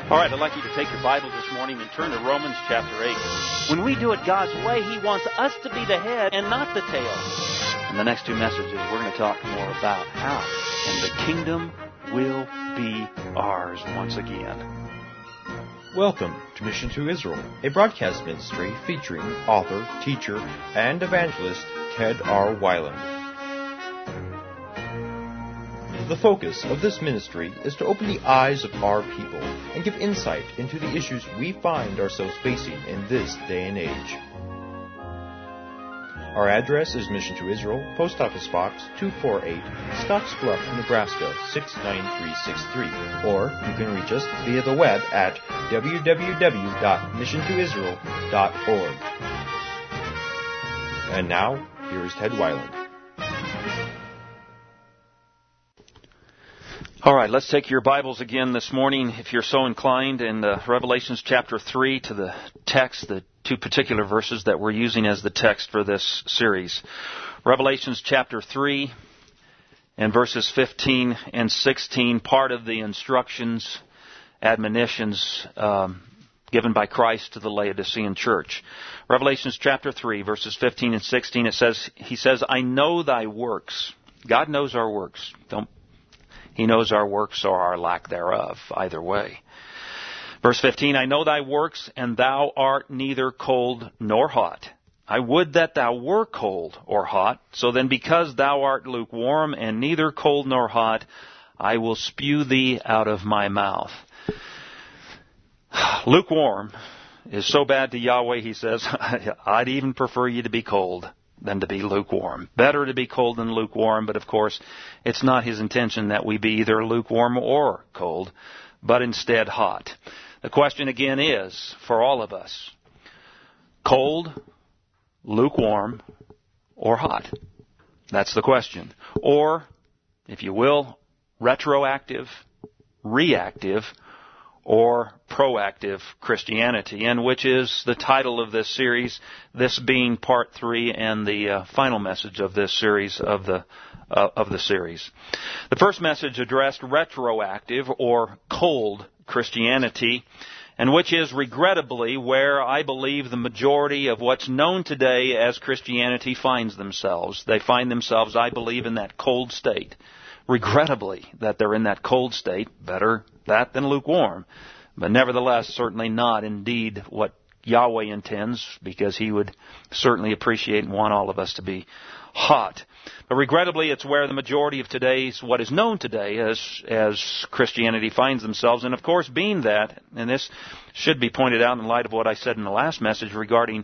All right, I'd like you to take your Bible this morning and turn to Romans chapter 8. When we do it God's way, He wants us to be the head and not the tail. In the next two messages, we're going to talk more about how, and the kingdom will be ours once again. Welcome to Mission to Israel, a broadcast ministry featuring author, teacher, and evangelist Ted R. Weiland. The focus of this ministry is to open the eyes of our people and give insight into the issues we find ourselves facing in this day and age. Our address is Mission to Israel, Post Office Box 248, Scottsbluff, Nebraska 69363, or you can reach us via the web at www.missiontoisrael.org. And now, here is Ted Weiland. All right, let's take your Bibles again this morning, if you're so inclined, in Revelations chapter 3 to the text, the two particular verses that we're using as the text for this series. Revelations chapter 3 and verses 15 and 16, part of the instructions, admonitions given by Christ to the Laodicean church. Revelations chapter 3, verses 15 and 16, He says, I know thy works. God knows our works. He knows our works or our lack thereof, either way. Verse 15, I know thy works, and thou art neither cold nor hot. I would that thou were cold or hot. So then because thou art lukewarm and neither cold nor hot, I will spew thee out of my mouth. Lukewarm is so bad to Yahweh, He says, I'd even prefer you to be cold than to be lukewarm. Better to be cold than lukewarm, but of course, it's not His intention that we be either lukewarm or cold, but instead hot. The question again is, for all of us, cold, lukewarm, or hot? That's the question. Or, if you will, retroactive, reactive, or proactive Christianity, and which is the title of this series, this being part 3 and the final message of this series of the series. The first message addressed retroactive or cold Christianity, and which is regrettably where I believe the majority of what's known today as Christianity finds themselves. They find themselves, I believe, in that cold state. Regrettably, that they're in that cold state. Better that than lukewarm. But nevertheless, certainly not indeed what Yahweh intends, because He would certainly appreciate and want all of us to be hot. But regrettably, it's where the majority of today's, what is known today as Christianity finds themselves. And of course, being that, and this should be pointed out in light of what I said in the last message regarding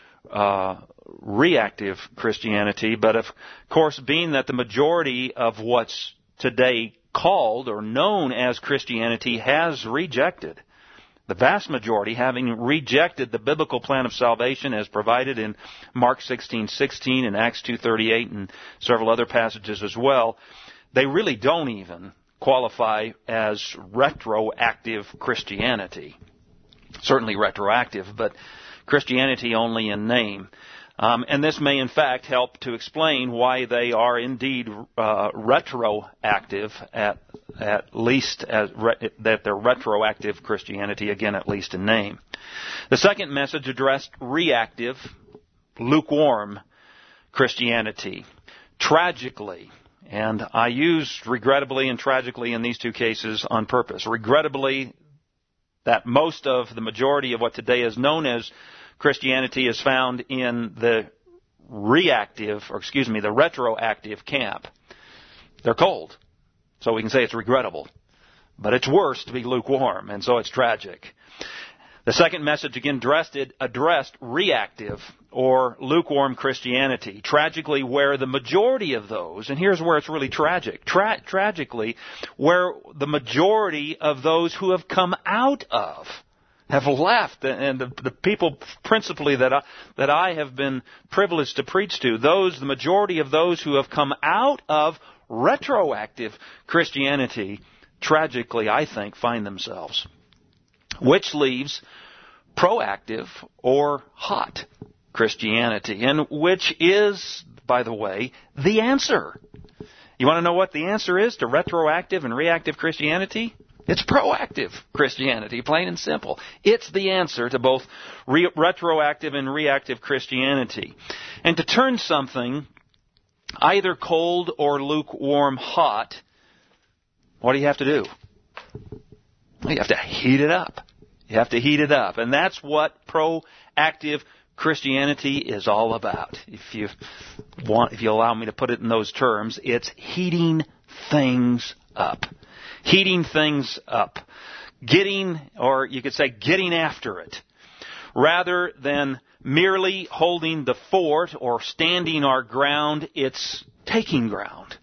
reactive Christianity, but of course, being that the majority of what's today called or known as Christianity has rejected, the vast majority having rejected the biblical plan of salvation as provided in Mark 16:16 and Acts 2:38 and several other passages as well, they really don't even qualify as retroactive Christianity. Certainly retroactive, but Christianity only in name. And this may in fact help to explain why they are indeed retroactive, at least that they're retroactive Christianity, again at least in name. The second message addressed reactive, lukewarm Christianity. Tragically, and I used regrettably and tragically in these two cases on purpose. Regrettably, that most of the majority of what today is known as Christianity is found in the the retroactive camp. They're cold, so we can say it's regrettable. But it's worse to be lukewarm, and so it's tragic. The second message again addressed reactive or lukewarm Christianity. Tragically, where the majority of those, and here's where it's really tragic, tragically, where the majority of those who have come out of have left, and the people principally that I have been privileged to preach to, the majority of those who have come out of retroactive Christianity, tragically, I think, find themselves. Which leaves proactive or hot Christianity, and which is, by the way, the answer. You want to know what the answer is to retroactive and reactive Christianity? It's proactive Christianity, plain and simple. It's the answer to both retroactive and reactive Christianity. And to turn something either cold or lukewarm hot, what do you have to do? Well, you have to heat it up. You have to heat it up. And that's what proactive Christianity is all about. If you allow me to put it in those terms, it's heating things up. Heating things up. Getting after it. Rather than merely holding the fort or standing our ground, it's taking ground.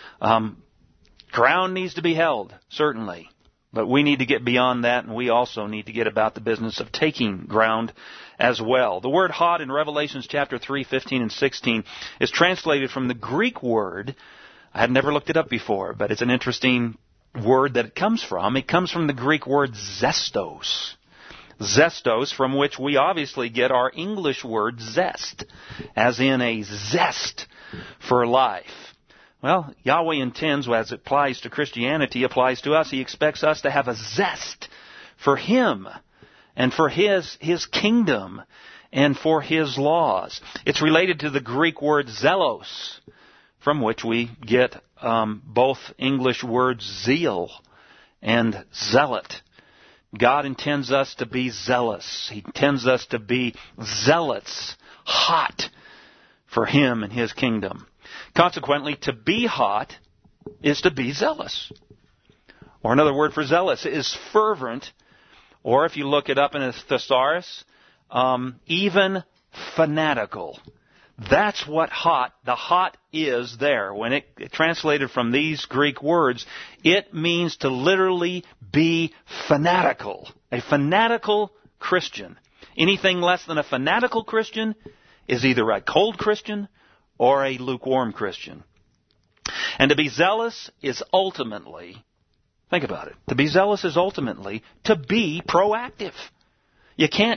Ground needs to be held, certainly. But we need to get beyond that, and we also need to get about the business of taking ground as well. The word hot in Revelations chapter 3, 15 and 16 is translated from the Greek word. I had never looked it up before, but it's an interesting word that it comes from. It comes from the Greek word zestos. Zestos, from which we obviously get our English word zest, as in a zest for life. Well, Yahweh intends, as it applies to Christianity, applies to us. He expects us to have a zest for Him and for His kingdom and for His laws. It's related to the Greek word zelos, from which we get both English words zeal and zealot. God intends us to be zealous. He intends us to be zealots, hot for Him and His kingdom. Consequently, to be hot is to be zealous. Or another word for zealous is fervent, or if you look it up in a thesaurus, even fanatical. That's what the hot is there. When it translated from these Greek words, it means to literally be fanatical. A fanatical Christian. Anything less than a fanatical Christian is either a cold Christian or a lukewarm Christian. And to be zealous is ultimately, think about it, to be zealous is ultimately to be proactive. You can't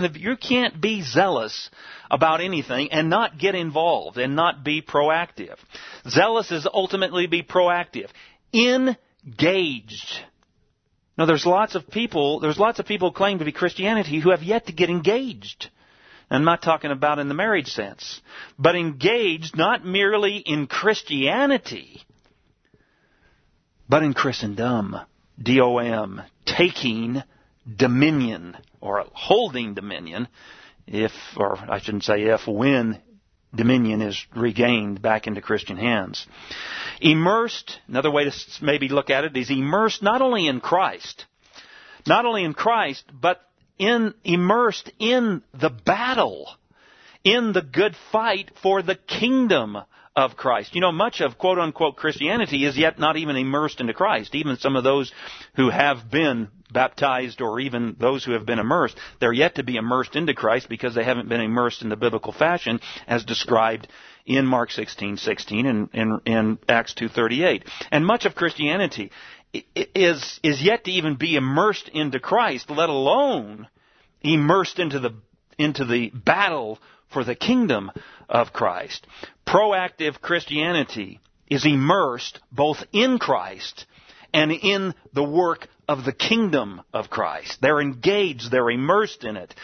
be zealous about anything and not get involved and not be proactive. Zealous is ultimately be proactive. Engaged. Now there's lots of people claim to be Christianity who have yet to get engaged. I'm not talking about in the marriage sense, but engaged not merely in Christianity, but in Christendom, D-O-M, taking dominion, or holding dominion, when dominion is regained back into Christian hands. Immersed, another way to maybe look at it, is immersed not only in Christ, but immersed in the battle, in the good fight for the kingdom of Christ. You know, much of quote-unquote Christianity is yet not even immersed into Christ. Even some of those who have been baptized or even those who have been immersed, they're yet to be immersed into Christ because they haven't been immersed in the biblical fashion as described in Mark 16:16 and in Acts 2:38. And much of Christianity is yet to even be immersed into Christ, let alone immersed into the battle for the kingdom of Christ. Proactive Christianity is immersed both in Christ and in the work of the kingdom of Christ. They're engaged, they're immersed in it,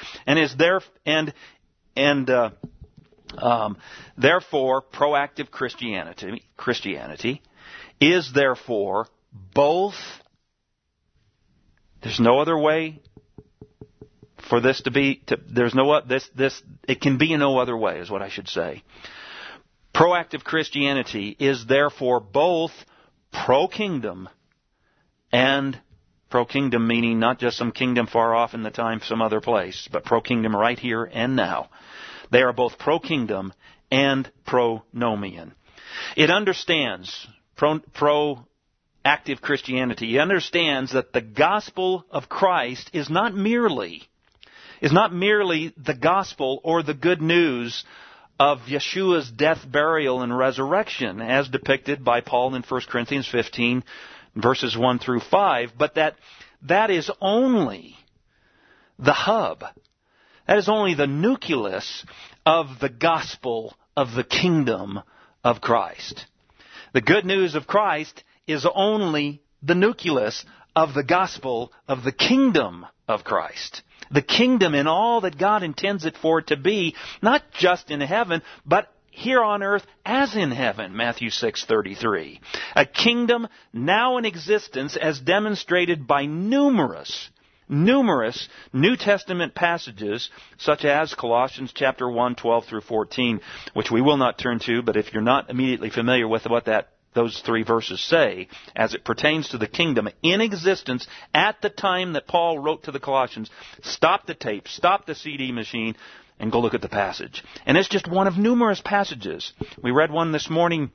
therefore proactive Christianity is therefore both. There's no other way for this to be. It can be in no other way, is what I should say. Proactive Christianity is therefore both pro-kingdom and pro-kingdom, meaning not just some kingdom far off in the time, some other place, but pro-kingdom right here and now. They are both pro-kingdom and pro-nomian. It understands proactive Christianity. It understands that the gospel of Christ is not merely the gospel or the good news of Yeshua's death, burial, and resurrection, as depicted by Paul in 1 Corinthians 15, verses 1 through 5, but that is only the hub. That is only the nucleus of the gospel of the kingdom of Christ. The good news of Christ is only the nucleus of the gospel of the kingdom of Christ. The kingdom in all that God intends it for it to be, not just in heaven, but here on earth as in heaven, Matthew 6:33. A kingdom now in existence as demonstrated by numerous New Testament passages, such as Colossians chapter 1, 12 through 14, which we will not turn to, but if you're not immediately familiar with what those three verses say, as it pertains to the kingdom in existence at the time that Paul wrote to the Colossians, stop the tape, stop the CD machine, and go look at the passage. And it's just one of numerous passages. We read one this morning,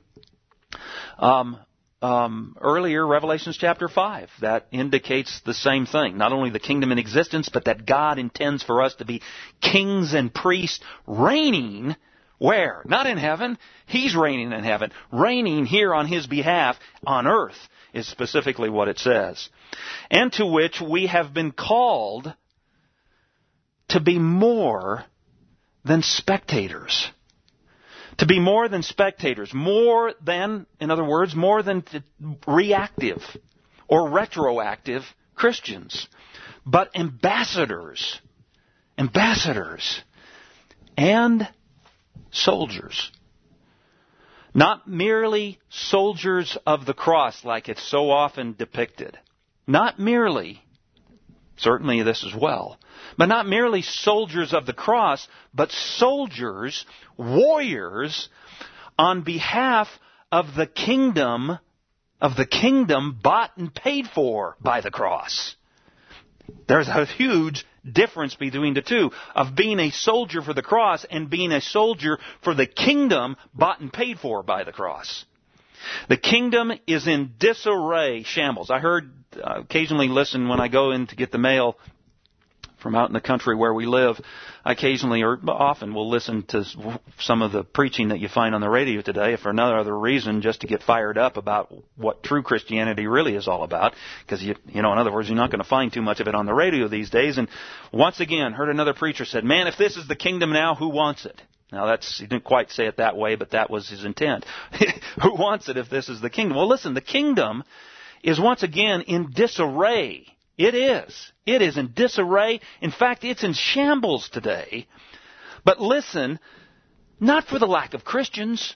earlier, Revelation chapter 5, that indicates the same thing. Not only the kingdom in existence, but that God intends for us to be kings and priests reigning. Where? Not in heaven. He's reigning in heaven. Reigning here on His behalf on earth is specifically what it says. And to which we have been called to be more than spectators. To be more than spectators. More than, in other words, more than reactive or retroactive Christians. But ambassadors. Ambassadors. And soldiers. Not merely soldiers of the cross like it's so often depicted. Not merely, certainly this as well, but not merely soldiers of the cross, but soldiers, warriors, on behalf of the kingdom bought and paid for by the cross. There's a huge difference between the two, of being a soldier for the cross and being a soldier for the kingdom bought and paid for by the cross. The kingdom is in disarray, shambles. I occasionally listen when I go in to get the mail from out in the country where we live. I occasionally or often will listen to some of the preaching that you find on the radio today, for no other reason, just to get fired up about what true Christianity really is all about. Because, in other words, you're not going to find too much of it on the radio these days. And once again, heard another preacher said, man, if this is the kingdom now, who wants it? Now, he didn't quite say it that way, but that was his intent. Who wants it if this is the kingdom? Well, listen, the kingdom is once again in disarray. It is. It is in disarray. In fact, it's in shambles today. But listen, not for the lack of Christians.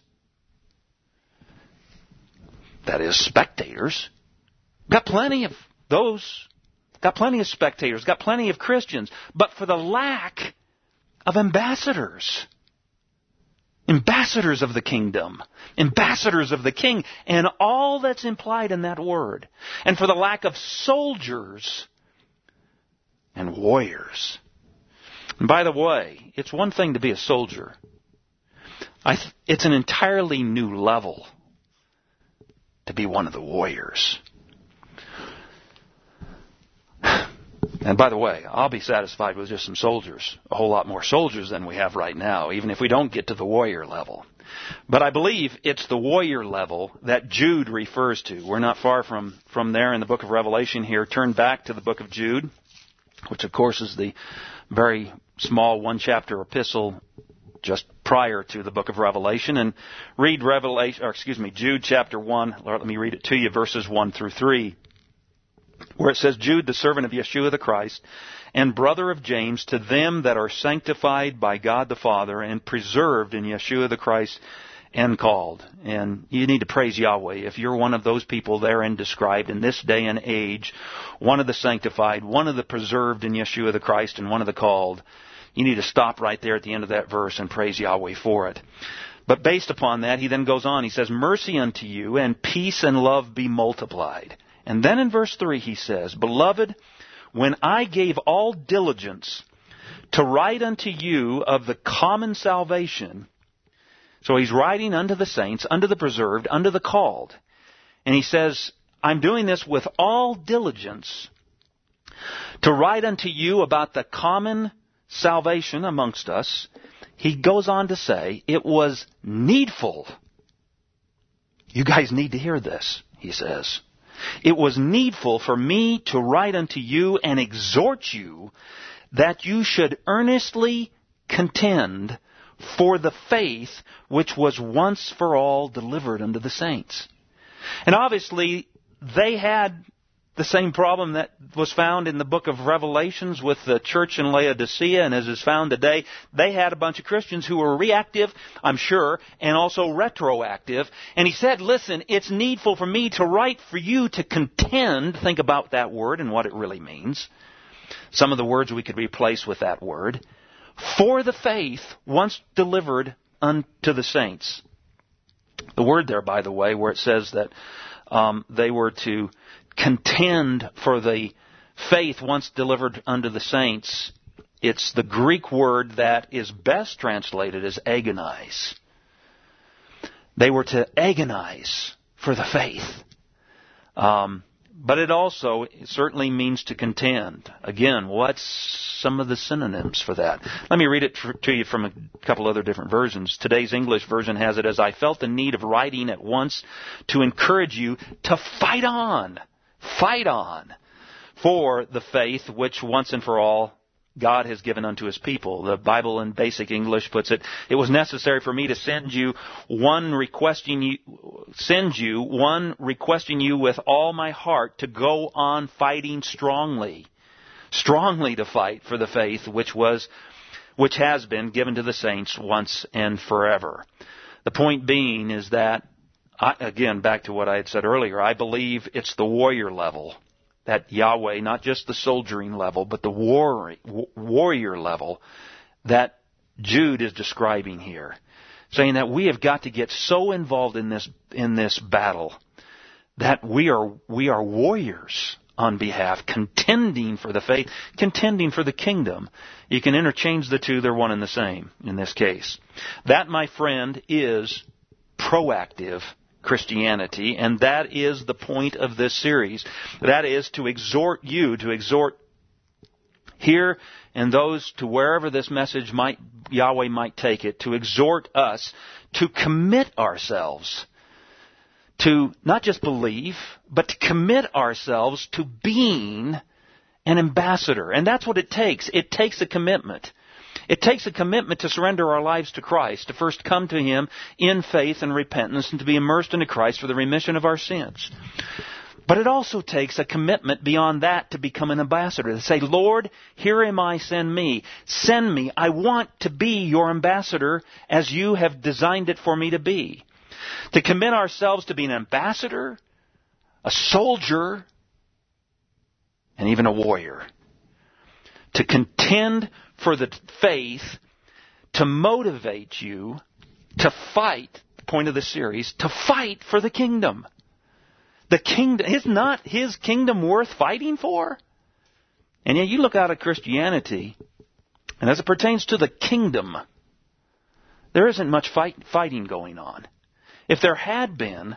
That is, spectators. Got plenty of those. Got plenty of spectators. Got plenty of Christians. But for the lack of ambassadors. Ambassadors of the kingdom. Ambassadors of the king. And all that's implied in that word. And for the lack of soldiers and warriors. And by the way, it's one thing to be a soldier. It's an entirely new level to be one of the warriors. And by the way, I'll be satisfied with just some soldiers, a whole lot more soldiers than we have right now, even if we don't get to the warrior level. But I believe it's the warrior level that Jude refers to. We're not far from there in the book of Revelation here. Turn back to the book of Jude, which of course is the very small one-chapter epistle just prior to the book of Revelation, and read Jude chapter 1. Let me read it to you, verses 1 through 3. Where it says, Jude, the servant of Yeshua the Christ, and brother of James, to them that are sanctified by God the Father and preserved in Yeshua the Christ and called. And you need to praise Yahweh. If you're one of those people therein described in this day and age, one of the sanctified, one of the preserved in Yeshua the Christ, and one of the called, you need to stop right there at the end of that verse and praise Yahweh for it. But based upon that, he then goes on. He says, mercy unto you, and peace and love be multiplied. And then in verse 3 he says, Beloved, when I gave all diligence to write unto you of the common salvation. So he's writing unto the saints, unto the preserved, unto the called. And he says, I'm doing this with all diligence to write unto you about the common salvation amongst us. He goes on to say, it was needful. You guys need to hear this, he says. It was needful for me to write unto you and exhort you that you should earnestly contend for the faith which was once for all delivered unto the saints. And obviously, they had the same problem that was found in the book of Revelations with the church in Laodicea and as is found today. They had a bunch of Christians who were reactive, I'm sure, and also retroactive. And he said, listen, it's needful for me to write for you to contend. Think about that word and what it really means. Some of the words we could replace with that word. For the faith once delivered unto the saints. The word there, by the way, where it says that they were to contend for the faith once delivered unto the saints, it's the Greek word that is best translated as agonize. They were to agonize for the faith. But it also certainly means to contend. Again, what's some of the synonyms for that? Let me read it to you from a couple other different versions. Today's English version has it as, I felt the need of writing at once to encourage you to fight on for the faith which once and for all God has given unto His people. The Bible in basic English puts it, it was necessary for me to send you one requesting you with all my heart to go on fighting strongly to fight for the faith which has been given to the saints once and forever. The point being is that, again, back to what I had said earlier, I believe it's the warrior level. That Yahweh, not just the soldiering level, but the warrior level that Jude is describing here. Saying that we have got to get so involved in this battle that we are warriors on behalf, contending for the faith, contending for the kingdom. You can interchange the two, they're one and the same in this case. That, my friend, is proactive Christianity, and that is the point of this series. That is to exhort here and those to wherever this message Yahweh might take it, to exhort us to commit ourselves to not just believe, but to commit ourselves to being an ambassador. And that's what it takes. It takes a commitment. It takes a commitment to surrender our lives to Christ, to first come to Him in faith and repentance, and to be immersed into Christ for the remission of our sins. But it also takes a commitment beyond that to become an ambassador, to say, Lord, here am I, send me. Send me. I want to be your ambassador as you have designed it for me to be. To commit ourselves to be an ambassador, a soldier, and even a warrior. To contend for the faith, to motivate you to fight, the point of the series, to fight for the kingdom. The kingdom, is not His kingdom worth fighting for? And yet you look out at Christianity, and as it pertains to the kingdom, there isn't much fighting going on. If there had been,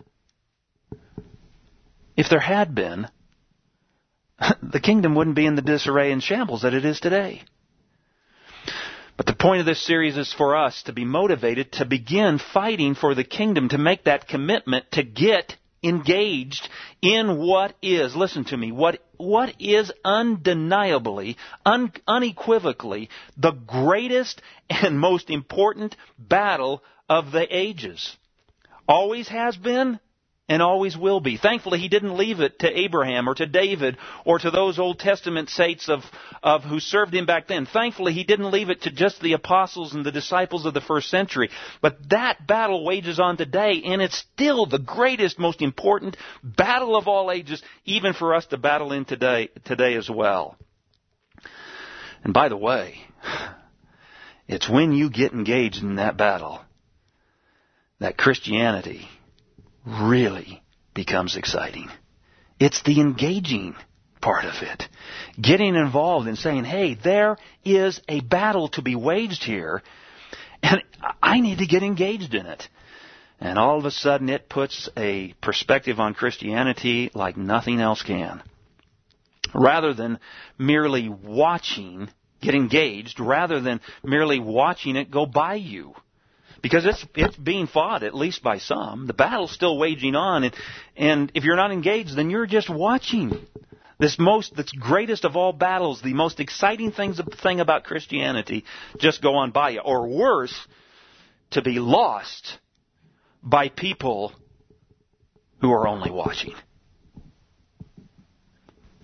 the kingdom wouldn't be in the disarray and shambles that it is today. But the point of this series is for us to be motivated to begin fighting for the kingdom, to make that commitment, to get engaged in what is, listen to me, what is undeniably, unequivocally the greatest and most important battle of the ages. Always has been and always will be. Thankfully, He didn't leave it to Abraham or to David or to those Old Testament saints of who served Him back then. Thankfully, He didn't leave it to just the apostles and the disciples of the first century. But that battle wages on today, and it's still the greatest, most important battle of all ages, even for us to battle in today as well. And by the way, it's when you get engaged in that battle that Christianity really becomes exciting. It's the engaging part of it. Getting involved and saying, hey, there is a battle to be waged here, and I need to get engaged in it. And all of a sudden it puts a perspective on Christianity like nothing else can. Rather than merely watching, get engaged, rather than merely watching it go by you. Because it's being fought, at least by some. The battle's still waging on. And if you're not engaged, then you're just watching this greatest of all battles, the most exciting thing about Christianity, just go on by you. Or worse, to be lost by people who are only watching.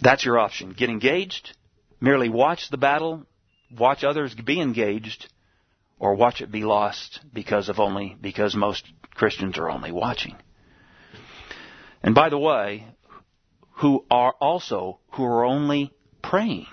That's your option. Get engaged, merely watch the battle, watch others be engaged, or watch it be lost because most Christians are only watching. And by the way, who are only praying.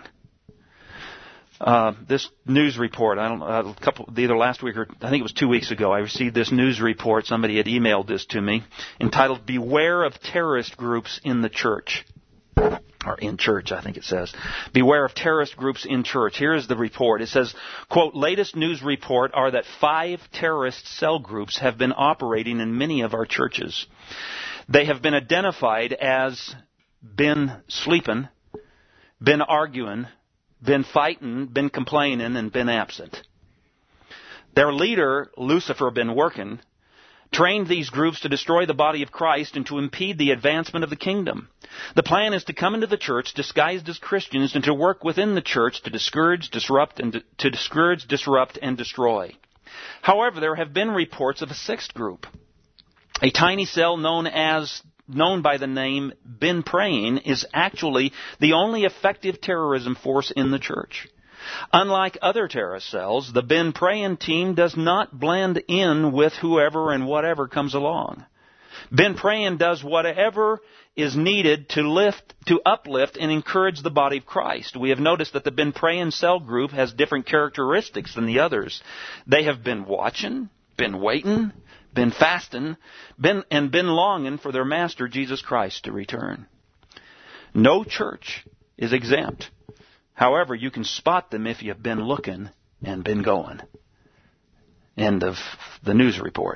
This news report, either last week or I think it was 2 weeks ago, I received this news report. Somebody had emailed this to me, entitled "Beware of Terrorist Groups in the Church." Or in church, I think it says. Beware of terrorist groups in church. Here is the report. It says, quote, "Latest news report are that 5 terrorist cell groups have been operating in many of our churches. They have been identified as been sleeping, been arguing, been fighting, been complaining, and been absent. Their leader, Lucifer, been working, trained these groups to destroy the body of Christ and to impede the advancement of the kingdom. The plan is to come into the church disguised as Christians and to work within the church to discourage, disrupt, and destroy. However, there have been reports of a 6th group. A tiny cell known by the name Been Praying is actually the only effective terrorism force in the church. Unlike other terrorist cells, the Been Praying team does not blend in with whoever and whatever comes along. Been Praying does whatever is needed to uplift and encourage the body of Christ. We have noticed that the Been Praying cell group has different characteristics than the others. They have been watching, been waiting, been fasting, been longing for their Master Jesus Christ to return. No church is exempt. However, you can spot them if you've been looking and been going. End of the news report.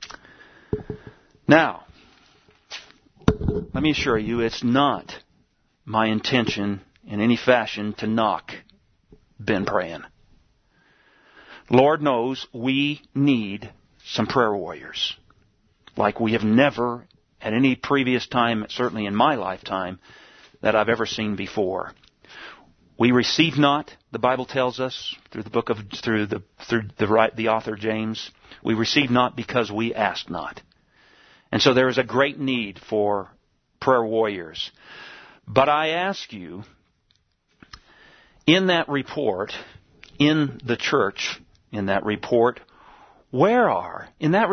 Now, let me assure you, it's not my intention in any fashion to knock Been Praying. Lord knows we need some prayer warriors, like we have never at any previous time, certainly in my lifetime, that I've ever seen before. We receive not, the Bible tells us through the author James, we receive not because we ask not. And so there is a great need for prayer warriors. But I ask you, in that report, in the church, in that report, where are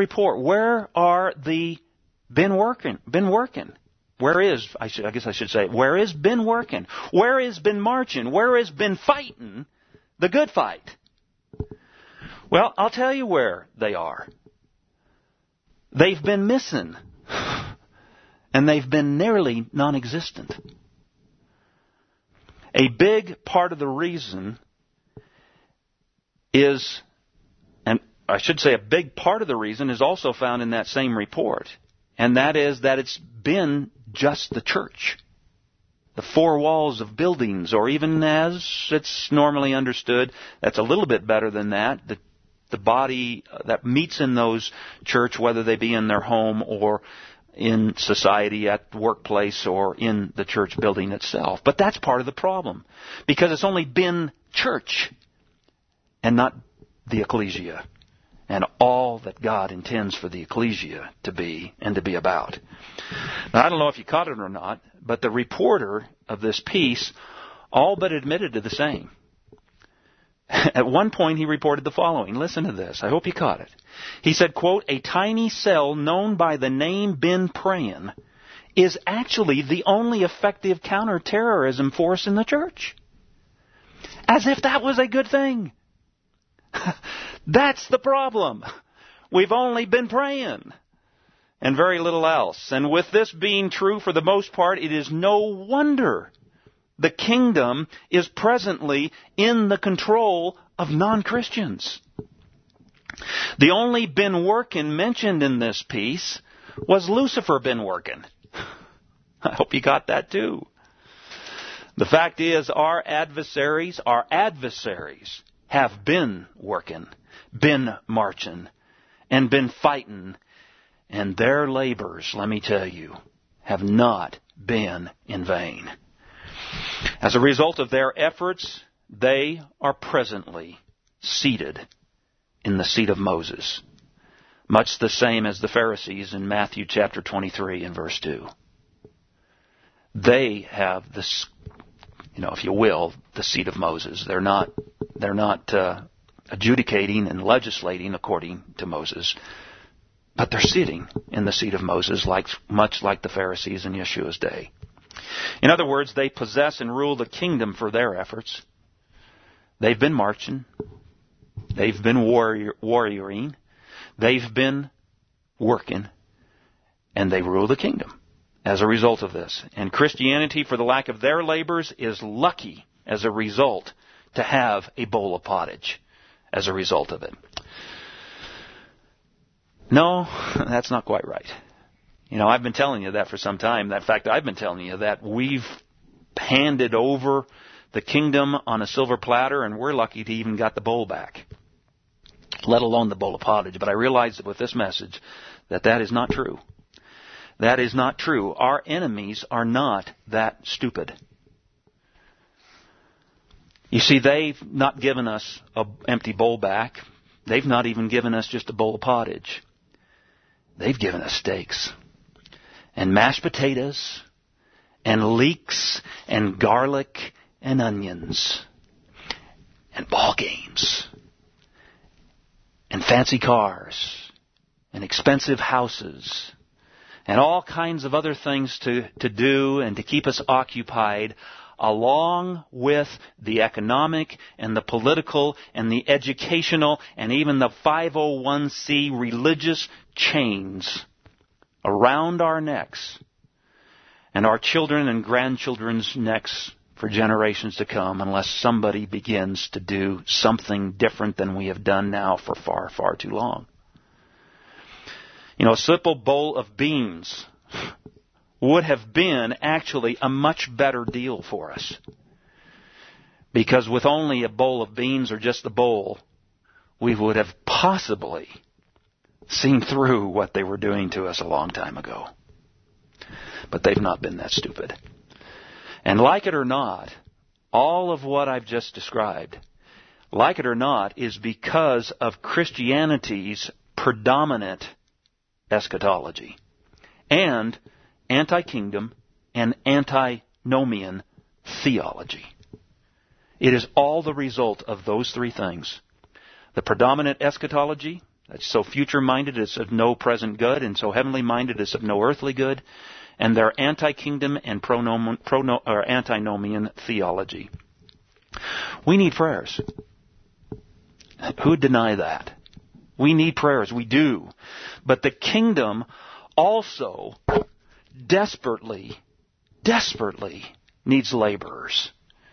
the been working? Where is, where is been working? Where is been marching? Where is been fighting the good fight? Well, I'll tell you where they are. They've been missing. And they've been nearly non-existent. A big part of the reason is, and I should say a big part of the reason is also found in that same report. And that is that it's been just the church. The 4 walls of buildings, or even as it's normally understood, that's a little bit better than that. The body that meets in those church, whether they be in their home or in society, at the workplace, or in the church building itself. But that's part of the problem. Because it's only been church and not the ecclesia. And all that God intends for the ecclesia to be and to be about. Now, I don't know if you caught it or not, but the reporter of this piece all but admitted to the same. At one point, he reported the following. Listen to this. I hope you caught it. He said, quote, "A tiny cell known by the name Been Praying is actually the only effective counterterrorism force in the church." As if that was a good thing. That's the problem. We've only been praying and very little else. And with this being true for the most part, it is no wonder the kingdom is presently in the control of non-Christians. The only been working mentioned in this piece was Lucifer been working. I hope you got that too. The fact is, our adversaries have been working, been marching, and been fighting, and their labors, let me tell you, have not been in vain. As a result of their efforts, they are presently seated in the seat of Moses, much the same as the Pharisees in Matthew chapter 23 and verse 2. They have if you will, the seat of Moses. They're not adjudicating and legislating according to Moses, but they're sitting in the seat of Moses, much like the Pharisees in Yeshua's day. In other words, they possess and rule the kingdom for their efforts. They've been marching. They've been warrioring. They've been working. And they rule the kingdom as a result of this. And Christianity, for the lack of their labors, is lucky as a result to have a bowl of pottage as a result of it. No, that's not quite right. I've been telling you that for some time. In fact, I've been telling you that we've handed over the kingdom on a silver platter, and we're lucky to even got the bowl back, let alone the bowl of pottage. But I realize that with this message that is not true. That is not true. Our enemies are not that stupid. You see, they've not given us an empty bowl back. They've not even given us just a bowl of pottage. They've given us steaks and mashed potatoes and leeks and garlic and onions and ball games and fancy cars and expensive houses and all kinds of other things to do and to keep us occupied, along with the economic and the political and the educational and even the 501c religious chains around our necks and our children and grandchildren's necks for generations to come, unless somebody begins to do something different than we have done now for far, far too long. A simple bowl of beans would have been actually a much better deal for us. Because with only a bowl of beans or just the bowl, we would have possibly seen through what they were doing to us a long time ago. But they've not been that stupid. And like it or not, all of what I've just described, like it or not, is because of Christianity's predominant eschatology and anti-kingdom and antinomian theology. It is all the result of those three things. The predominant eschatology, that's so future-minded it's of no present good, and so heavenly-minded it's of no earthly good, and their anti-kingdom and antinomian theology. We need prayers. Who would deny that? We need prayers. We do. But the kingdom also desperately needs laborers.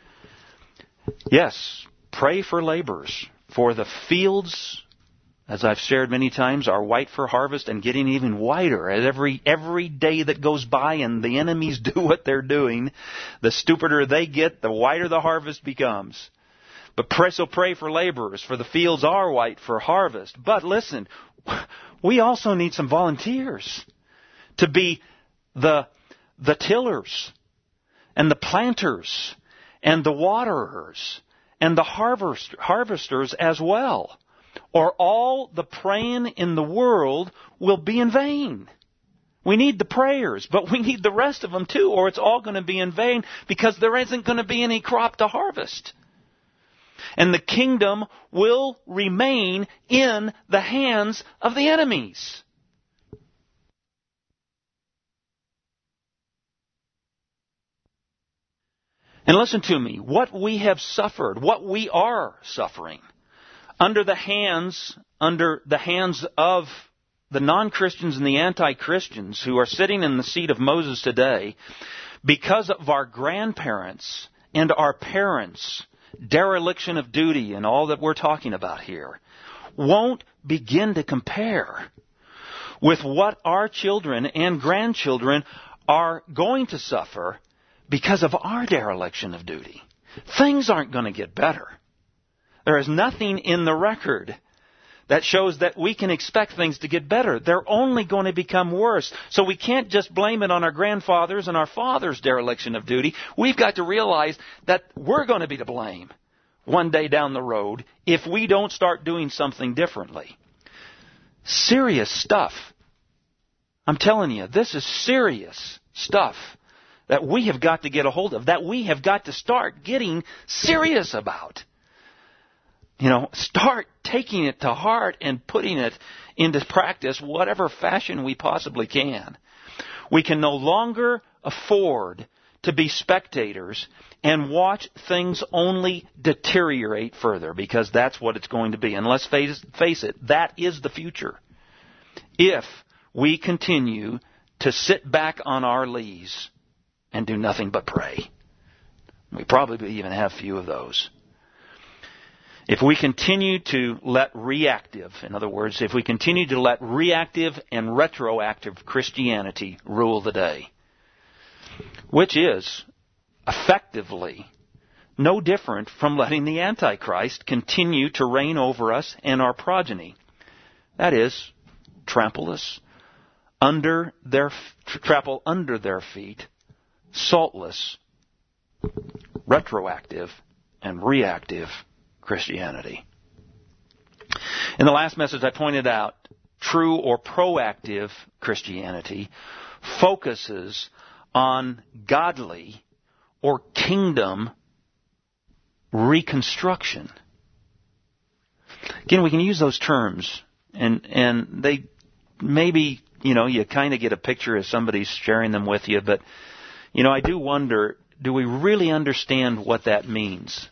Yes, pray for laborers. For the fields, as I've shared many times, are white for harvest and getting even whiter. As every day that goes by and the enemies do what they're doing, the stupider they get, the whiter the harvest becomes. But pray for laborers, for the fields are white for harvest. But listen, we also need some volunteers to be the tillers and the planters and the waterers and the harvesters as well. Or all the praying in the world will be in vain. We need the prayers, but we need the rest of them too, or it's all going to be in vain because there isn't going to be any crop to harvest. And the kingdom will remain in the hands of the enemies. And listen to me, what we have suffered, what we are suffering, under the hands of the non-Christians and the anti-Christians who are sitting in the seat of Moses today, because of our grandparents and our parents' dereliction of duty and all that we're talking about here, won't begin to compare with what our children and grandchildren are going to suffer because of our dereliction of duty. Things aren't going to get better. There is nothing in the record that shows that we can expect things to get better. They're only going to become worse. So we can't just blame it on our grandfathers and our fathers' dereliction of duty. We've got to realize that we're going to be to blame one day down the road if we don't start doing something differently. Serious stuff. I'm telling you, this is serious stuff that we have got to get a hold of, that we have got to start getting serious about. Start taking it to heart and putting it into practice, whatever fashion we possibly can. We can no longer afford to be spectators and watch things only deteriorate further, because that's what it's going to be. And let's face it, that is the future. If we continue to sit back on our lees and do nothing but pray. We probably even have few of those. If we continue to let reactive, in other words, if we continue to let reactive and retroactive Christianity rule the day, which is effectively no different from letting the Antichrist continue to reign over us and our progeny. That is, trample under their feet, saltless, retroactive, and reactive Christianity. In the last message I pointed out, true or proactive Christianity focuses on godly or kingdom reconstruction. Again, we can use those terms, and they maybe, you kind of get a picture as somebody's sharing them with you, but, I do wonder, do we really understand what that means?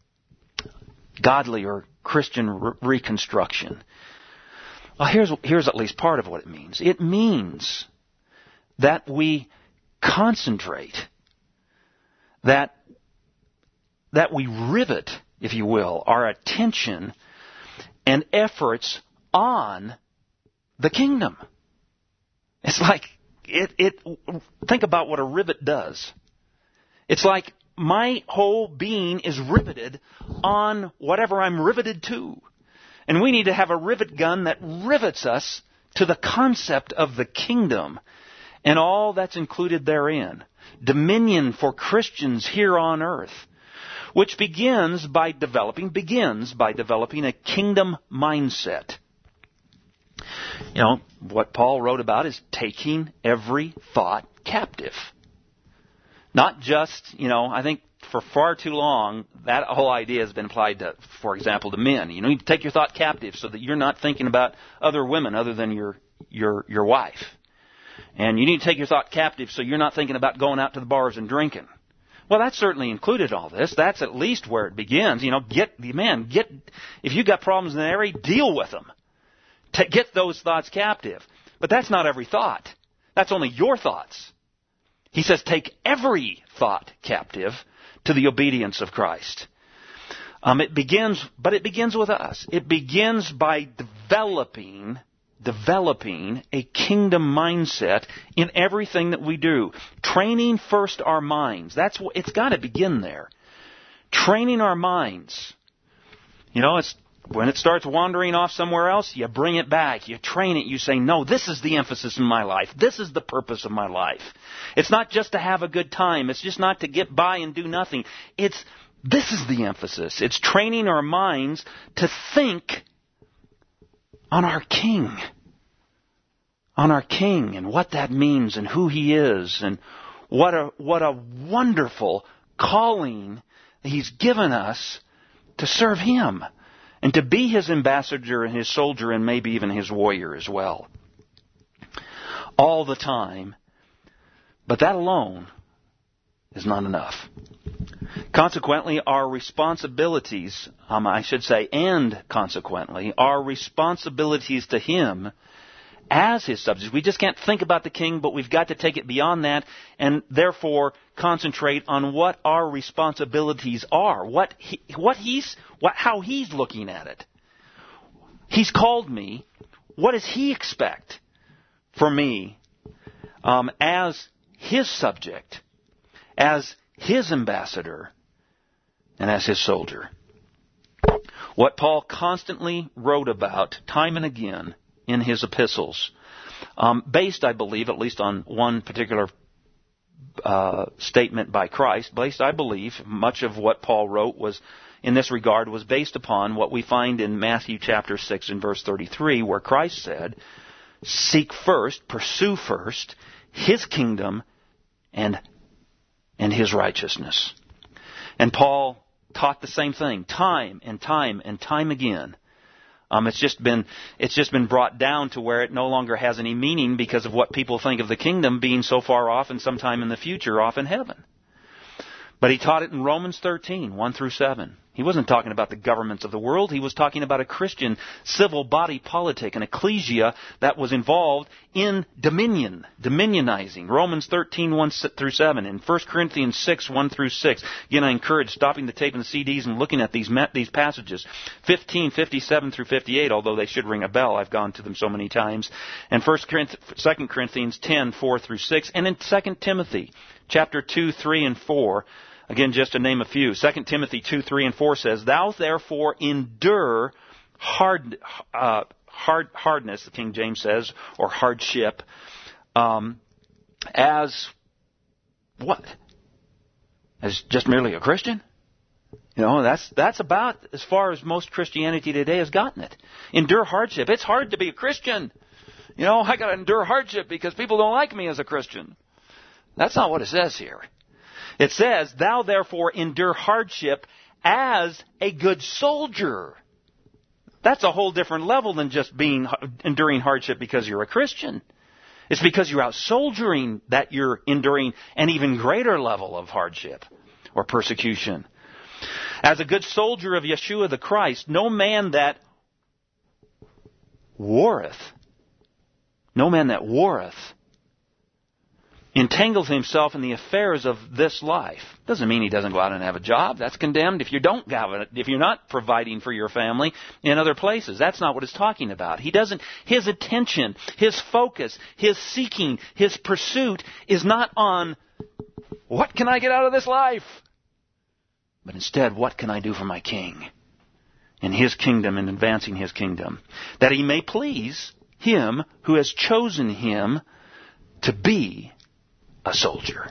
Godly or Christian reconstruction. Well, here's at least part of what it means. It means that we concentrate, that we rivet, if you will, our attention and efforts on the kingdom. It's like, think about what a rivet does. It's like my whole being is riveted on whatever I'm riveted to. And we need to have a rivet gun that rivets us to the concept of the kingdom and all that's included therein. Dominion for Christians here on earth, which begins by developing a kingdom mindset. What Paul wrote about is taking every thought captive. Not just, I think for far too long, that whole idea has been applied to, for example, to men. You need to take your thought captive so that you're not thinking about other women other than your wife. And you need to take your thought captive so you're not thinking about going out to the bars and drinking. Well, that's certainly included all this. That's at least where it begins. If you've got problems in that area, deal with them. Get those thoughts captive. But that's not every thought. That's only your thoughts. He says, take every thought captive to the obedience of Christ. It begins with us. It begins by developing a kingdom mindset in everything that we do. Training first our minds. It's got to begin there. Training our minds. It's when it starts wandering off somewhere else, you bring it back. You train it. You say, no, this is the emphasis in my life. This is the purpose of my life. It's not just to have a good time. It's just not to get by and do nothing. This is the emphasis. It's training our minds to think on our King. On our King and what that means and who He is and what a wonderful calling He's given us to serve Him and to be His ambassador and His soldier and maybe even His warrior as well. All the time. But that alone is not enough. Consequently, our responsibilities, and consequently, our responsibilities to Him as His subjects. We just can't think about the King, but we've got to take it beyond that and therefore concentrate on what our responsibilities are, how He's looking at it. He's called me. What does He expect for me as His subject, as His ambassador, and as His soldier? What Paul constantly wrote about time and again in his epistles, based, I believe, at least on one particular statement by Christ, I believe, much of what Paul wrote was, in this regard, was based upon what we find in Matthew chapter 6 and verse 33, where Christ said, pursue first His kingdom and and His righteousness. And Paul taught the same thing time and time and time again. It's just been brought down to where it no longer has any meaning because of what people think of the kingdom being so far off and sometime in the future off in heaven. But he taught it in Romans 13, 1 through 7. He wasn't talking about the governments of the world. He was talking about a Christian civil body politic, an ecclesia that was involved in dominionizing. Romans 13, 1 through 7. In 1 Corinthians 6, 1 through 6. Again, I encourage stopping the tape and the CDs and looking at these passages. 15, 57 through 58, although they should ring a bell. I've gone to them so many times. And 2 Corinthians 10, 4 through 6. And in 2 Timothy, chapter 2, 3, and 4. Again, just to name a few. 2 Timothy 2, 3, and 4 says, Thou therefore endure hardness, the King James says, or hardship, as what? As just merely a Christian? You know, that's about as far as most Christianity today has gotten it. Endure hardship. It's hard to be a Christian. You know, I got to endure hardship because people don't like me as a Christian. That's not what it says here. It says, Thou therefore endure hardship as a good soldier. That's a whole different level than just enduring hardship because you're a Christian. It's because you're out soldiering that you're enduring an even greater level of hardship or persecution. As a good soldier of Yeshua the Christ, no man that warreth entangles himself in the affairs of this life. Doesn't mean he doesn't go out and have a job. That's condemned if you don't have it, if you're not providing for your family in other places. That's not what it's talking about. His attention, his focus, his seeking, his pursuit is not on what can I get out of this life? But instead, what can I do for my King in His kingdom and advancing His kingdom? That He may please Him who has chosen him to be a soldier.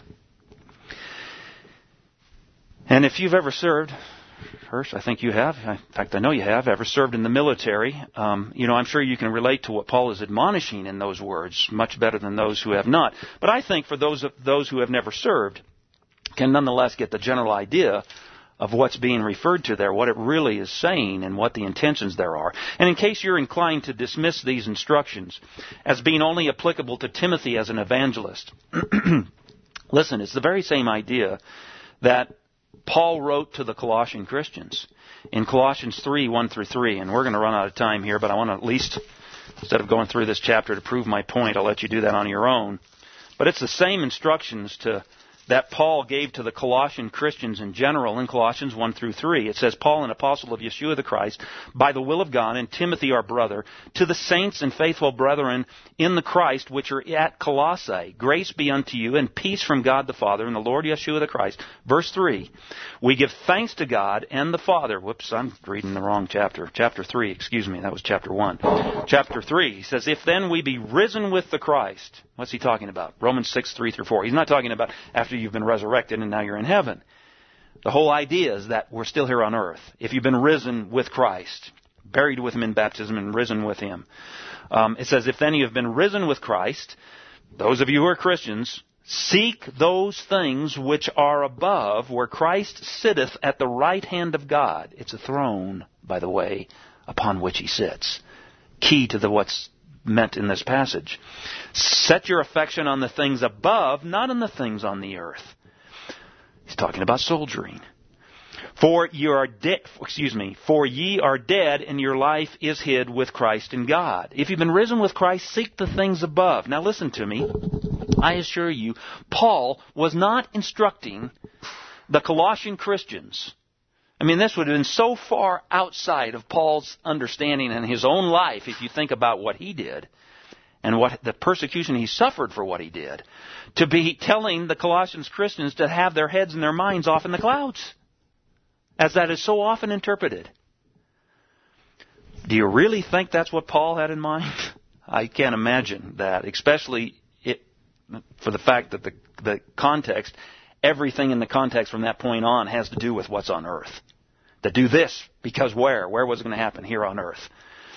And if you've ever served, Hirsch, I think you have. In fact, I know you have ever served in the military. I'm sure you can relate to what Paul is admonishing in those words much better than those who have not. But I think for those who have never served can nonetheless get the general idea of what's being referred to there, what it really is saying, and what the intentions there are. And in case you're inclined to dismiss these instructions as being only applicable to Timothy as an evangelist, listen, it's the very same idea that Paul wrote to the Colossian Christians in Colossians 3, 1 through 3. And we're going to run out of time here, but I want to at least, instead of going through this chapter to prove my point, I'll let you do that on your own. But it's the same instructions that Paul gave to the Colossian Christians in general in Colossians 1 through 3. It says, Paul, an apostle of Yeshua the Christ, by the will of God, and Timothy our brother, to the saints and faithful brethren in the Christ which are at Colossae, grace be unto you, and peace from God the Father and the Lord Yeshua the Christ. Verse 3, we give thanks to God and the Father. Whoops, I'm reading the wrong chapter. Chapter 3, excuse me, that was chapter 1. Chapter 3, he says, if then we be risen with the Christ. What's he talking about? Romans 6, 3 through 4. He's not talking about after you've been resurrected and now you're in heaven. The whole idea is that we're still here on earth. If you've been risen with Christ, buried with Him in baptism and risen with Him. It says, if then you have been risen with Christ, those of you who are Christians, seek those things which are above, where Christ sitteth at the right hand of God. It's a throne, by the way, upon which He sits. Key to what's meant in this passage. Set your affection on the things above, not on the things on the earth. He's talking about soldiering. For ye are dead, and your life is hid with Christ in God. If you've been risen with Christ, seek the things above. Now listen to me. I assure you, Paul was not instructing the Colossian Christians. I mean, this would have been so far outside of Paul's understanding in his own life, if you think about what he did and what the persecution he suffered for what he did, to be telling the Colossians Christians to have their heads and their minds off in the clouds, as that is so often interpreted. Do you really think that's what Paul had in mind? I can't imagine that, especially for the fact that the context, everything in the context from that point on has to do with what's on earth. To do this, because where? Where was it going to happen? Here on earth.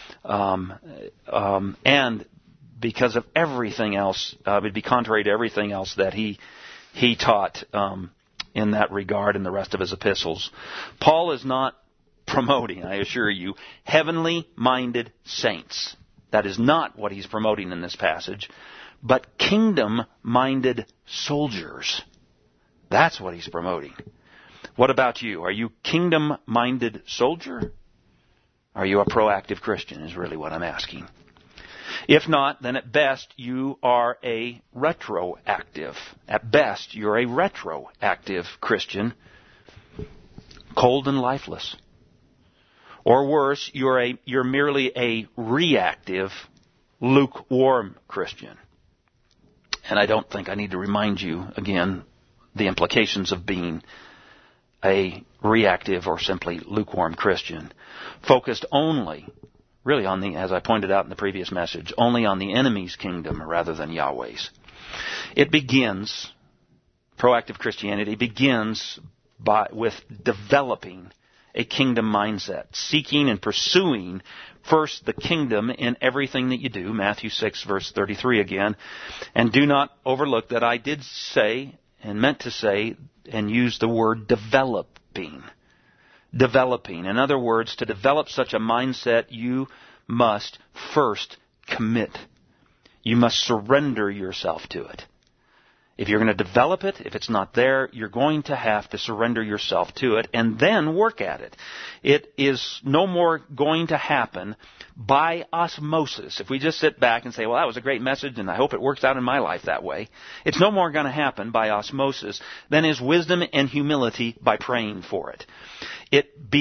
And because of everything else, it would be contrary to everything else that he taught in that regard in the rest of his epistles. Paul is not promoting, I assure you, heavenly-minded saints. That is not what he's promoting in this passage, but kingdom-minded soldiers. That's what he's promoting. What about you? Are you kingdom-minded soldier? Are you a proactive Christian is really what I'm asking. If not, then at best you are a retroactive. At best, you're a retroactive Christian, cold and lifeless. Or worse, you're merely a reactive, lukewarm Christian. And I don't think I need to remind you again the implications of being a reactive or simply lukewarm Christian, focused only, really on the, as I pointed out in the previous message, only on the enemy's kingdom rather than Yahweh's. It begins, proactive Christianity begins with developing a kingdom mindset, seeking and pursuing first the kingdom in everything that you do, Matthew 6, verse 33 again. And do not overlook that I did say and meant to say and use the word developing. Developing. In other words, to develop such a mindset, you must first commit. You must surrender yourself to it. If you're going to develop it, if it's not there, you're going to have to surrender yourself to it and then work at it. It is no more going to happen by osmosis. If we just sit back and say, well, that was a great message and I hope it works out in my life that way, it's no more going to happen by osmosis than is wisdom and humility by praying for it. It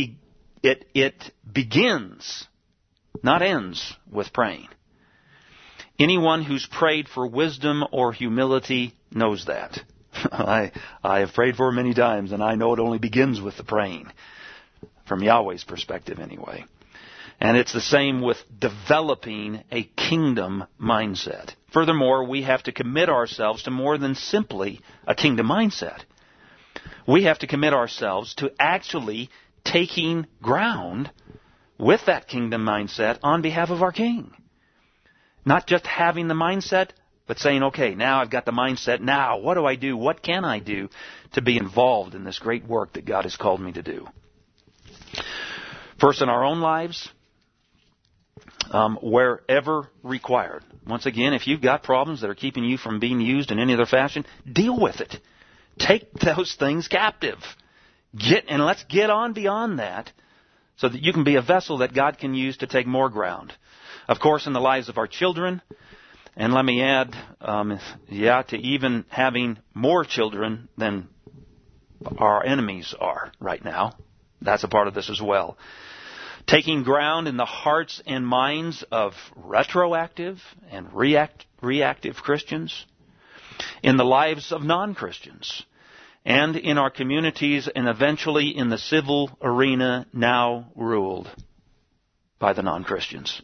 begins, not ends, with praying. Anyone who's prayed for wisdom or humility knows that. I have prayed for it many times, and I know it only begins with the praying, from Yahweh's perspective anyway. And it's the same with developing a kingdom mindset. Furthermore, we have to commit ourselves to more than simply a kingdom mindset. We have to commit ourselves to actually taking ground with that kingdom mindset on behalf of our King. Not just having the mindset, but saying, okay, now I've got the mindset. Now, what do I do? What can I do to be involved in this great work that God has called me to do? First, in our own lives, wherever required. Once again, if you've got problems that are keeping you from being used in any other fashion, deal with it. Take those things captive. And let's get on beyond that so that you can be a vessel that God can use to take more ground. Of course, in the lives of our children, and let me add, to even having more children than our enemies are right now. That's a part of this as well. Taking ground in the hearts and minds of retroactive and reactive Christians, in the lives of non-Christians, and in our communities, and eventually in the civil arena now ruled by the non-Christians.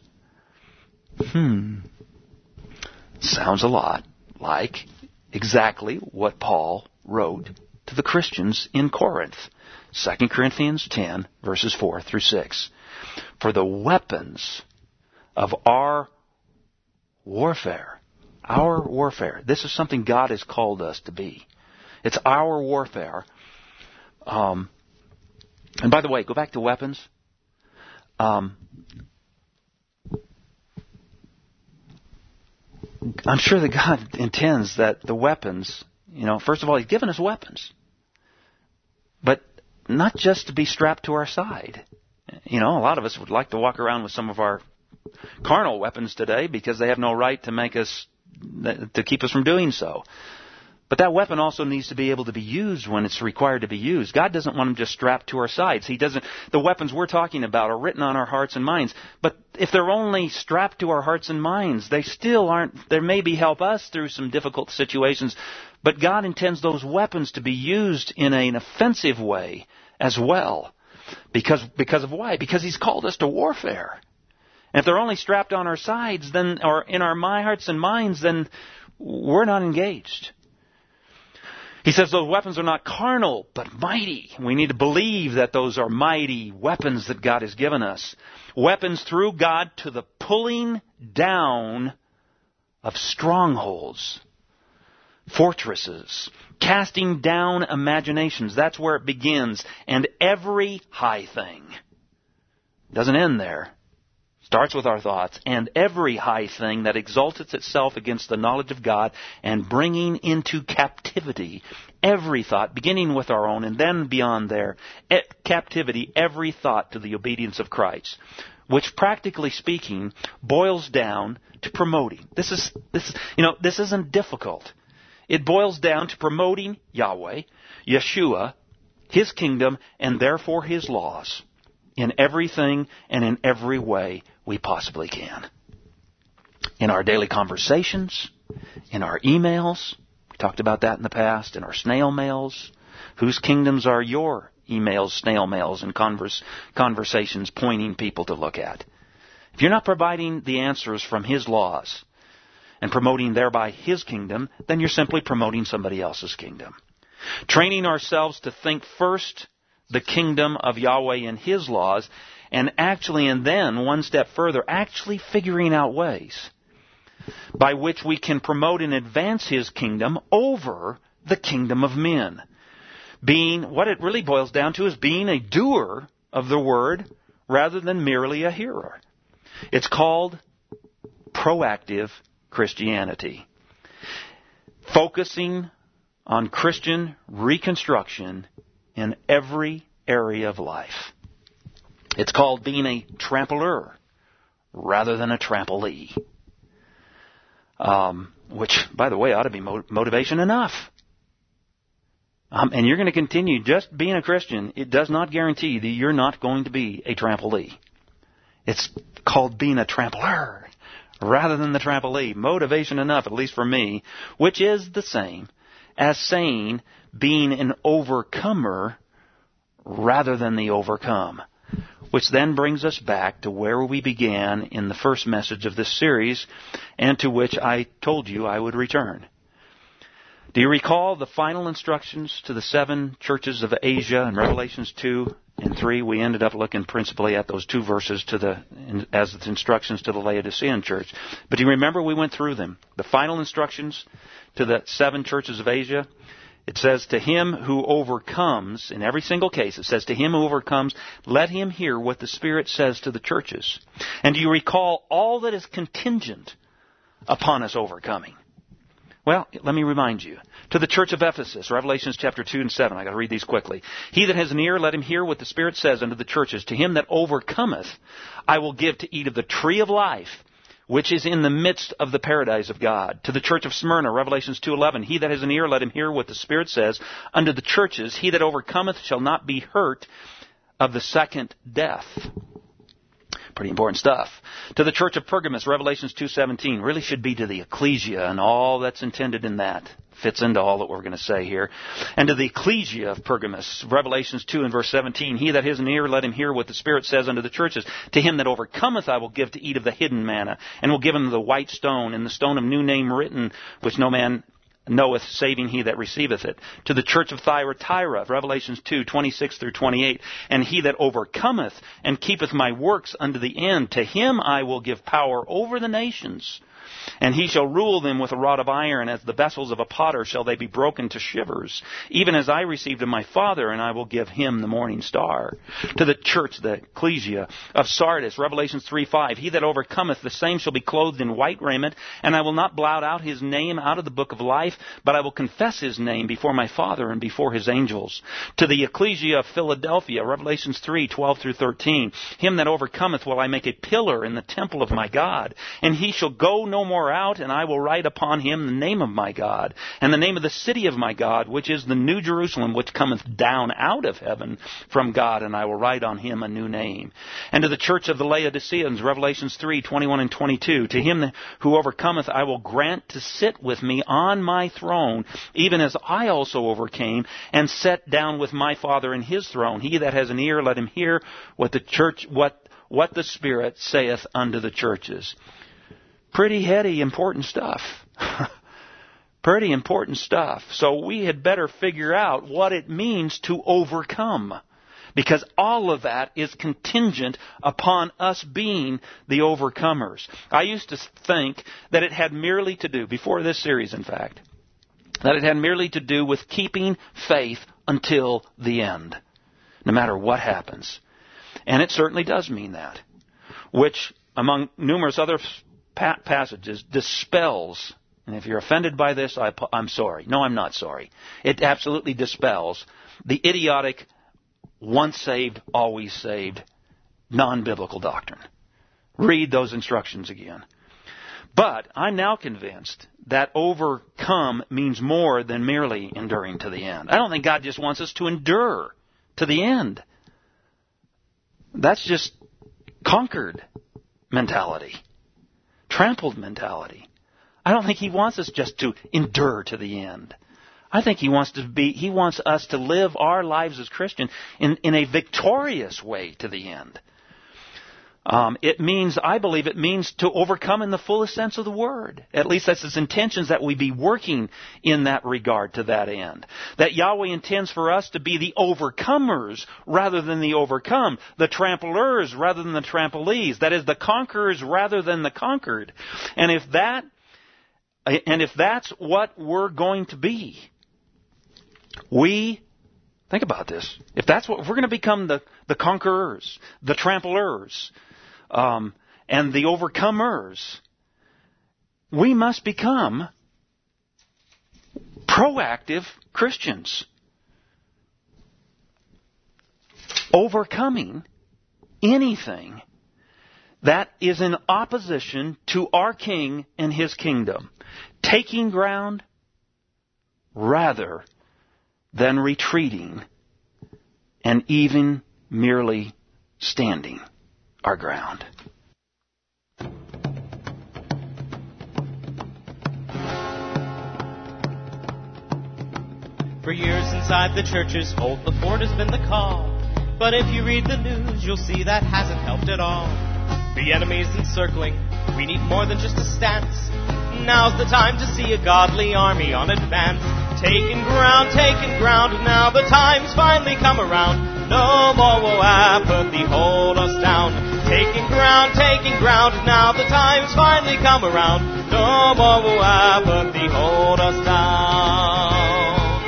Sounds a lot like exactly what Paul wrote to the Christians in Corinth. 2 Corinthians 10, verses 4 through 6. For the weapons of our warfare, this is something God has called us to be. It's our warfare. And by the way, go back to weapons. I'm sure that God intends that the weapons, first of all, He's given us weapons. But not just to be strapped to our side. A lot of us would like to walk around with some of our carnal weapons today because they have no right to keep us from doing so. But that weapon also needs to be able to be used when it's required to be used. God doesn't want them just strapped to our sides. The weapons we're talking about are written on our hearts and minds. But if they're only strapped to our hearts and minds, they still aren't, they maybe help us through some difficult situations. But God intends those weapons to be used in an offensive way as well. Because of why? Because He's called us to warfare. And if they're only strapped on our sides, then, or in our hearts and minds, then we're not engaged. He says those weapons are not carnal, but mighty. We need to believe that those are mighty weapons that God has given us. Weapons through God to the pulling down of strongholds, fortresses, Casting down imaginations. That's where it begins. And every high thing. Doesn't end there. Starts with our thoughts. And every high thing that exalteth itself against the knowledge of God, and bringing into captivity every thought, beginning with our own and then beyond there, captivity, every thought to the obedience of Christ. Which, practically speaking, boils down to promoting. This isn't difficult. It boils down to promoting Yahweh, Yeshua, His kingdom, and therefore His laws in everything and in every way we possibly can. In our daily conversations, in our emails, we talked about that in the past, in our snail mails. Whose kingdoms are your emails, snail mails, and conversations pointing people to look at? If you're not providing the answers from His laws and promoting thereby His kingdom, then you're simply promoting somebody else's kingdom. Training ourselves to think first the kingdom of Yahweh and His laws, and then one step further, actually figuring out ways by which we can promote and advance His kingdom over the kingdom of men. What it really boils down to is being a doer of the word rather than merely a hearer. It's called proactive Christianity. Focusing on Christian reconstruction in every area of life. It's called being a trampler rather than a trampolee. Which, by the way, ought to be motivation enough. And you're going to continue just being a Christian. It does not guarantee that you're not going to be a trampolee. It's called being a trampler rather than the trampolee. Motivation enough, at least for me, which is the same as saying being an overcomer rather than the overcome. Which then brings us back to where we began in the first message of this series, and to which I told you I would return. Do you recall the final instructions to the 7 churches of Asia in Revelations 2 and 3? We ended up looking principally at those 2 verses as the instructions to the Laodicean church. But do you remember we went through them? The final instructions to the 7 churches of Asia. It says, to him who overcomes, in every single case, it says, to him who overcomes, let him hear what the Spirit says to the churches. And do you recall all that is contingent upon us overcoming? Well, let me remind you. To the church of Ephesus, Revelations chapter 2 and 7. I've got to read these quickly. He that has an ear, let him hear what the Spirit says unto the churches. To him that overcometh, I will give to eat of the tree of life, which is in the midst of the paradise of God. To the church of Smyrna, Revelations 2:11. He that has an ear, let him hear what the Spirit says unto the churches. He that overcometh shall not be hurt of the second death. Pretty important stuff. To the church of Pergamos, Revelations 2:17, really should be to the ecclesia and all that's intended in that. Fits into all that we're going to say here. And to the ecclesia of Pergamos, Revelations 2 and verse 17, he that has an ear, let him hear what the Spirit says unto the churches. To him that overcometh I will give to eat of the hidden manna, and will give him the white stone, and the stone of new name written, which no man knoweth, saving he that receiveth it. To the church of Thyatira, Revelations 2:26 through 28, and he that overcometh and keepeth my works unto the end, to him I will give power over the nations. And he shall rule them with a rod of iron, as the vessels of a potter shall they be broken to shivers, even as I received of my Father, and I will give him the morning star. To the church, the ecclesia of Sardis, Revelations 3:5, he that overcometh, the same shall be clothed in white raiment, and I will not blot out his name out of the book of life, but I will confess his name before my Father and before his angels. To the ecclesia of Philadelphia, Revelations 3:12 through 13, him that overcometh will I make a pillar in the temple of my God, and he shall go no more out, and I will write upon him the name of my God, and the name of the city of my God, which is the new Jerusalem, which cometh down out of heaven from God, and I will write on him a new name. And to the church of the Laodiceans, Revelations 3:21 and 22, to him who overcometh I will grant to sit with me on my throne, even as I also overcame, and sat down with my Father in his throne. He that has an ear, let him hear what the Spirit saith unto the churches. Pretty heady, important stuff. Pretty important stuff. So we had better figure out what it means to overcome. Because all of that is contingent upon us being the overcomers. I used to think that it had merely to do, before this series in fact, That it had merely to do with keeping faith until the end, no matter what happens. And it certainly does mean that, which, among numerous other passages, dispels, and if you're offended by this, I'm sorry. No, I'm not sorry. It absolutely dispels the idiotic, once saved, always saved, non-biblical doctrine. Read those instructions again. But I'm now convinced that overcome means more than merely enduring to the end. I don't think God just wants us to endure to the end. That's just conquered mentality, trampled mentality. I don't think He wants us just to endure to the end. I think He wants us to live our lives as Christians in a victorious way to the end. I believe it means to overcome in the fullest sense of the word. At least that's His intentions, that we be working in that regard to that end. That Yahweh intends for us to be the overcomers rather than the overcome. The tramplers rather than the tramplees. That is, the conquerors rather than the conquered. And if that's what we're going to be, think about this. If we're going to become the conquerors, the tramplers, and the overcomers, we must become proactive Christians. Overcoming anything that is in opposition to our King and His kingdom. Taking ground rather than retreating and even merely standing our ground. For years inside the churches, hold the fort has been the call. But if you read the news, you'll see that hasn't helped at all. The enemy's encircling, we need more than just a stance. Now's the time to see a godly army on advance. Taking ground, now the time's finally come around. No more will apathy hold us down. Taking ground, now the time's finally come around. No more will apathy hold us down.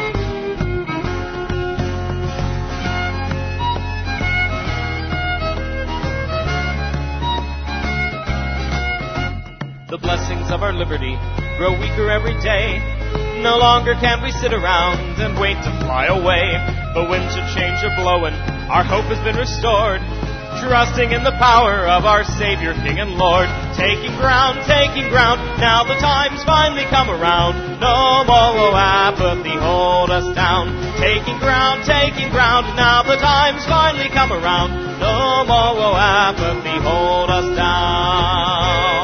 The blessings of our liberty grow weaker every day. No longer can we sit around and wait to fly away. The winds of change are blowing, our hope has been restored. Trusting in the power of our Savior, King and Lord. Taking ground, now the time's finally come around. No more will apathy hold us down. Taking ground, now the time's finally come around. No more will apathy hold us down.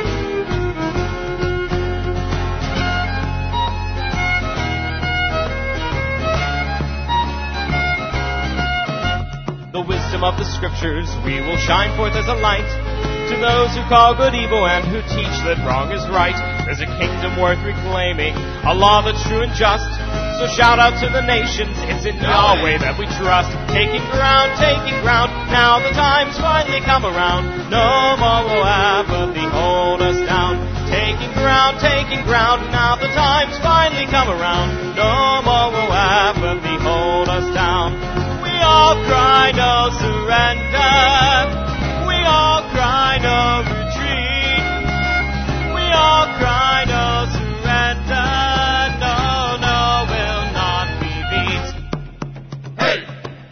The wisdom of the Scriptures we will shine forth as a light to those who call good evil and who teach that wrong is right. There's a kingdom worth reclaiming, a law that's true and just. So shout out to the nations, it's in Yahweh that we trust. Taking ground, now the time's finally come around. No more will apathy hold us down. Taking ground, now the time's finally come around. No more will apathy hold us down. We all cry no surrender. We all cry no retreat. We all cry no surrender. No, will not be beat. Hey!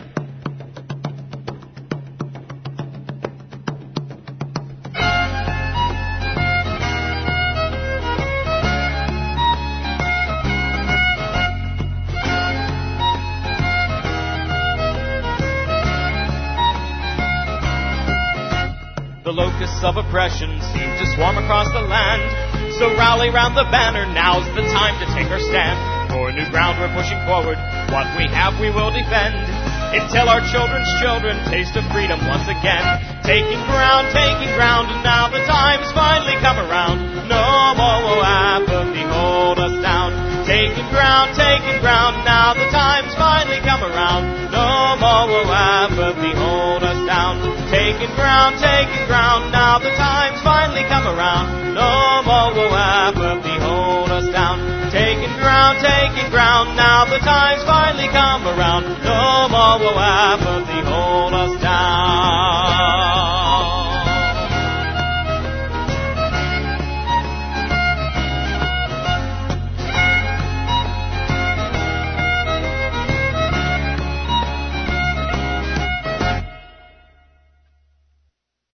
The locusts of oppression seem to swarm across the land. So rally round the banner, now's the time to take our stand. For new ground we're pushing forward, what we have we will defend. Until our children's children taste of freedom once again. Taking ground, now the time's finally come around. No more will apathy hold us down. Taking ground, now the time's finally come around. No more will apathy hold us down. Taking ground, now the time's finally come around. No more will apathy hold us down. Taking taking ground. Now the time's finally come around. No more will happen.